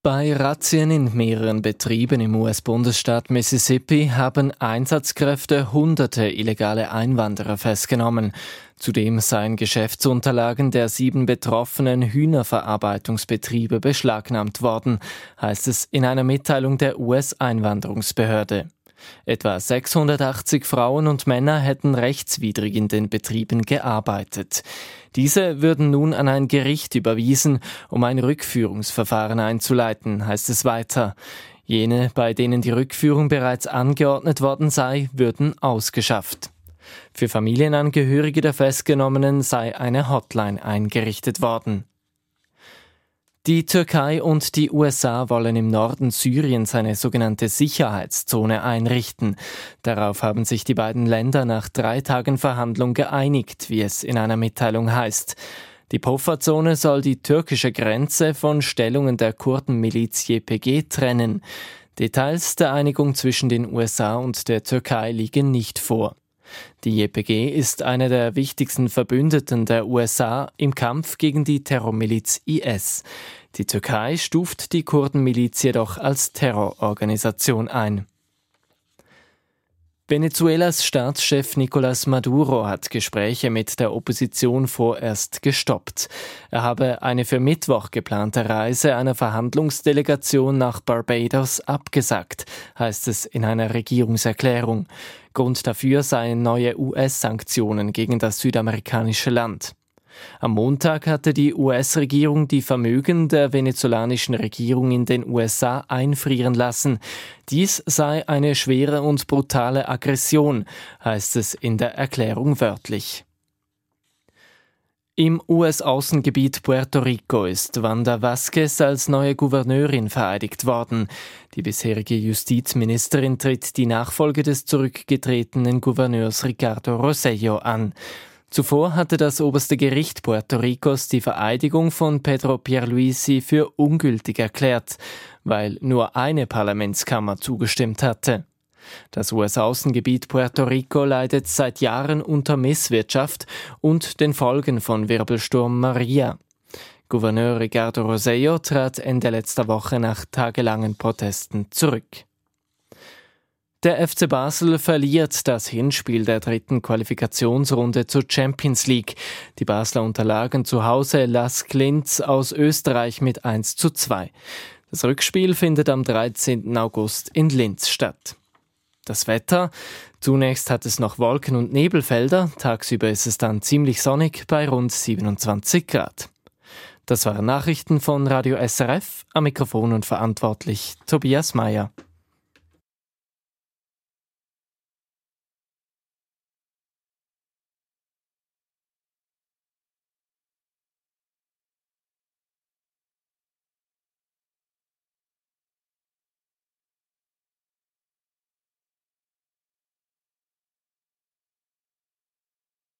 Bei Razzien in mehreren Betrieben im US-Bundesstaat Mississippi haben Einsatzkräfte hunderte illegale Einwanderer festgenommen. Zudem seien Geschäftsunterlagen der 7 betroffenen Hühnerverarbeitungsbetriebe beschlagnahmt worden, heißt es in einer Mitteilung der US-Einwanderungsbehörde. Etwa 680 Frauen und Männer hätten rechtswidrig in den Betrieben gearbeitet. Diese würden nun an ein Gericht überwiesen, um ein Rückführungsverfahren einzuleiten, heißt es weiter. Jene, bei denen die Rückführung bereits angeordnet worden sei, würden ausgeschafft. Für Familienangehörige der Festgenommenen sei eine Hotline eingerichtet worden. Die Türkei und die USA wollen im Norden Syriens eine sogenannte Sicherheitszone einrichten. Darauf haben sich die beiden Länder nach 3 Tagen Verhandlung geeinigt, wie es in einer Mitteilung heißt. Die Pufferzone soll die türkische Grenze von Stellungen der Kurdenmiliz YPG trennen. Details der Einigung zwischen den USA und der Türkei liegen nicht vor. Die YPG ist eine der wichtigsten Verbündeten der USA im Kampf gegen die Terrormiliz IS. Die Türkei stuft die Kurdenmiliz jedoch als Terrororganisation ein. Venezuelas Staatschef Nicolás Maduro hat Gespräche mit der Opposition vorerst gestoppt. Er habe eine für Mittwoch geplante Reise einer Verhandlungsdelegation nach Barbados abgesagt, heißt es in einer Regierungserklärung. Grund dafür seien neue US-Sanktionen gegen das südamerikanische Land. Am Montag hatte die US-Regierung die Vermögen der venezolanischen Regierung in den USA einfrieren lassen. Dies sei eine schwere und brutale Aggression, heißt es in der Erklärung wörtlich. Im US-Außengebiet Puerto Rico ist Wanda Vázquez als neue Gouverneurin vereidigt worden. Die bisherige Justizministerin tritt die Nachfolge des zurückgetretenen Gouverneurs Ricardo Rossello an. Zuvor hatte das oberste Gericht Puerto Ricos die Vereidigung von Pedro Pierluisi für ungültig erklärt, weil nur eine Parlamentskammer zugestimmt hatte. Das US-Außengebiet Puerto Rico leidet seit Jahren unter Misswirtschaft und den Folgen von Wirbelsturm Maria. Gouverneur Ricardo Rossello trat Ende letzter Woche nach tagelangen Protesten zurück. Der FC Basel verliert das Hinspiel der 3. Qualifikationsrunde zur Champions League. Die Basler unterlagen zu Hause Las Klintz aus Österreich mit 1:2. Das Rückspiel findet am 13. August in Linz statt. Das Wetter. Zunächst hat es noch Wolken- und Nebelfelder. Tagsüber ist es dann ziemlich sonnig bei rund 27 Grad. Das waren Nachrichten von Radio SRF. Am Mikrofon und verantwortlich Tobias Meyer.